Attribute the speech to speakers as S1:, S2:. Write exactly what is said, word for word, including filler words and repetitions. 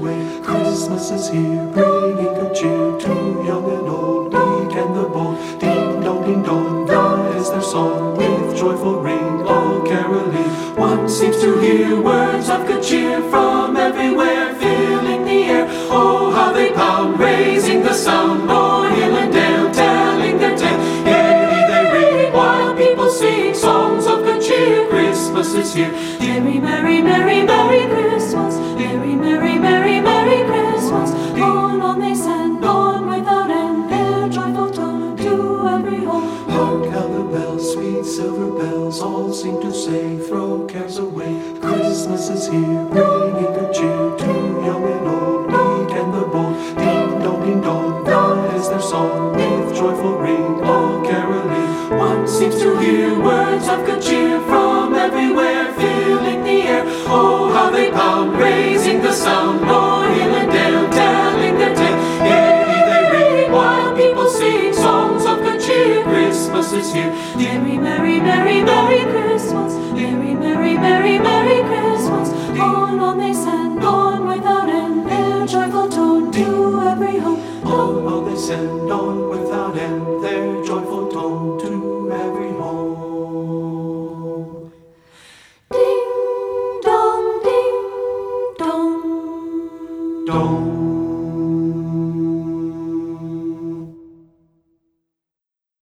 S1: away. Christmas is here, bringing good cheer to young and old, meek and the bold. Ding dong, ding dong, that is their song, with joyful ring, all caroling. One seems to hear words of good cheer from everywhere, filling the air. Oh, how they pound, raising the sound, o'er hill and dale, telling their tale. Gayly they ring, while people sing songs of good cheer. Christmas is here.
S2: Merry, merry, merry, merry Christmas. Merry, merry, merry, merry Christmas. On, on they send, on without end, their joyful tone to every home.
S1: Hark how the bells, sweet silver bells, all seem to say, throw cares away. Christmas is here, bringing good cheer to young and old, meek and the bold. Ding dong, ding dong, that is their song, with joyful ring, all caroling. One seems to hear words of good cheer from everywhere, filling the air. Oh, how they pound, raising the sound, o'er hill and dale, telling their tale. Gayly they ring, while people sing songs of good cheer. Christmas is here.
S2: Merry, merry, merry, merry Christmas. Merry, merry, merry, merry Christmas. On, on they send, on without end, their joyful tone to every home.
S1: On, on they send, on